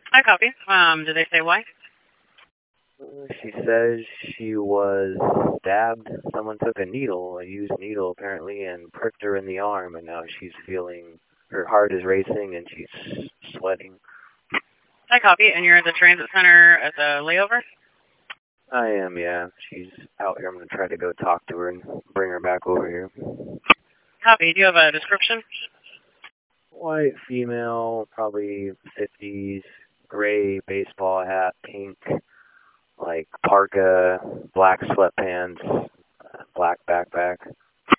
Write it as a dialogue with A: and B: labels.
A: I copy. Did they say why?
B: She says she was stabbed. Someone took a needle, a used needle apparently, and pricked her in the arm, and now she's feeling her heart is racing and she's sweating.
A: I copy. And you're at the transit center at the layover?
B: I am, yeah. She's out here. I'm going to try to go talk to her and bring her back over here.
A: Copy. Do you have a description?
B: White female, probably 50s, gray baseball hat, pink, like parka, black sweatpants, black backpack.